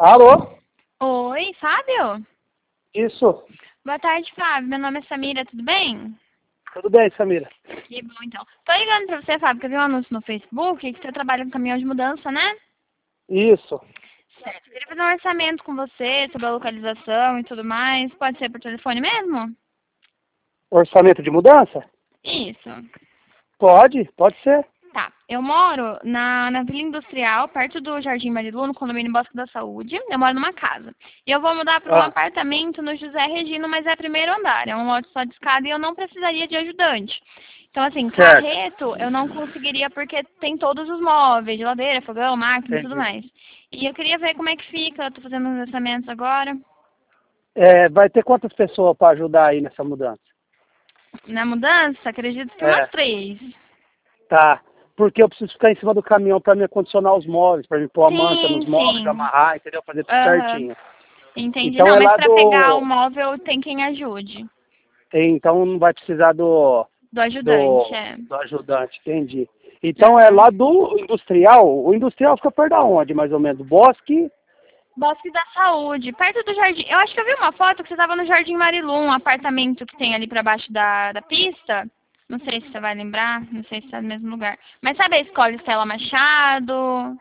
Alô? Oi, Fábio? Isso. Boa tarde, Fábio. Meu nome é Samira, tudo bem? Tudo bem, Samira? Que bom, então. Tô ligando pra você, Fábio, porque eu vi um anúncio no Facebook que você trabalha com caminhão de mudança, né? Isso. Certo. Eu queria fazer um orçamento com você sobre a localização e tudo mais. Pode ser por telefone mesmo? Orçamento de mudança? Isso. Pode ser. Tá. Eu moro na Vila Industrial, perto do Jardim Marilu, no condomínio Bosque da Saúde. Eu moro numa casa. E eu vou mudar para um Ah, apartamento no José Regino, mas é primeiro andar. É um lote só de escada e eu não precisaria de ajudante. Então, assim, certo. carreto eu não conseguiria porque tem todos os móveis, geladeira, fogão, máquina e tudo Entendi. mais. E eu queria ver como é que fica. Eu tô fazendo os orçamentos agora. Vai ter quantas pessoas para ajudar aí nessa mudança? Na mudança, acredito que umas É, 3. tá. Porque eu preciso ficar em cima do caminhão para me acondicionar os móveis, para me pôr a manta nos Sim, móveis, sim. amarrar, entendeu? Fazer tudo Aham. certinho. Entendi. Então Não, é mas lá para pegar o do. móvel tem quem ajude. Então não vai precisar Do ajudante, do, é. do ajudante, entendi. Então é Aham. lá do industrial. O industrial fica perto da onde, mais ou menos? Bosque? Bosque da Saúde, perto do jardim. Eu acho que eu vi uma foto que você estava no Jardim Marilu, um apartamento que tem ali para baixo da pista. Não sei se você vai lembrar, não sei se é no mesmo lugar. Mas sabe a escola Estela Machado?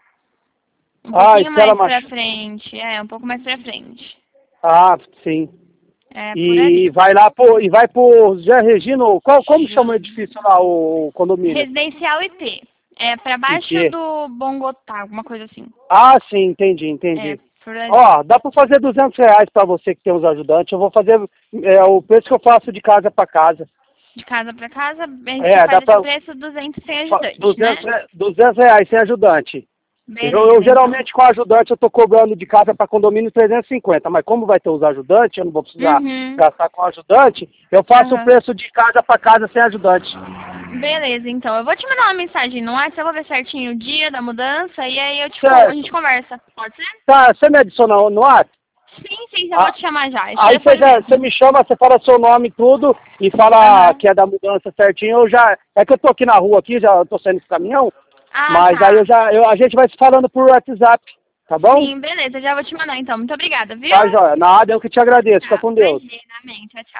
Um Ah, pouquinho Estela mais pra Machado. frente. É, um pouco mais pra frente. Ah, sim. É, por E ali. vai lá pro Zé Regino. Como chama o Ju- edifício lá, o condomínio? Residencial IP. É pra baixo IP. do Bongotá, alguma coisa assim. Ah, sim, entendi, É, entendi. por ali. Ó, dá para fazer R$ 200 para você que tem os ajudantes. Eu vou fazer o preço que eu faço de casa para casa. De casa pra casa, você É, dá faz esse para preço 200 sem ajudante, 200, né? R$ 200 sem ajudante. Eu Beleza, então. geralmente com ajudante eu tô cobrando de casa para condomínio 350, mas como vai ter os ajudantes, eu não vou precisar Uhum. gastar com ajudante, eu faço o Aham. preço de casa para casa sem ajudante. Beleza, então. Eu vou te mandar uma mensagem no WhatsApp, eu vou ver certinho o dia da mudança e aí a gente Certo. conversa. Pode ser? Tá, você me adiciona no WhatsApp? Sim, sim, já vou Ah, te chamar já. Esse aí você, telefone você mesmo. me chama, você fala seu nome e tudo, e fala Aham. que é da mudança certinho, eu já. É que eu tô aqui na rua aqui, já tô saindo do caminhão, Ah, mas aí tá. a gente vai se falando por WhatsApp, tá bom? Sim, beleza, já vou te mandar então. Muito obrigada, viu? Tá, joia. Nada, eu que te agradeço. Fica Tá, com Deus. imagina, amém. Tchau, tchau.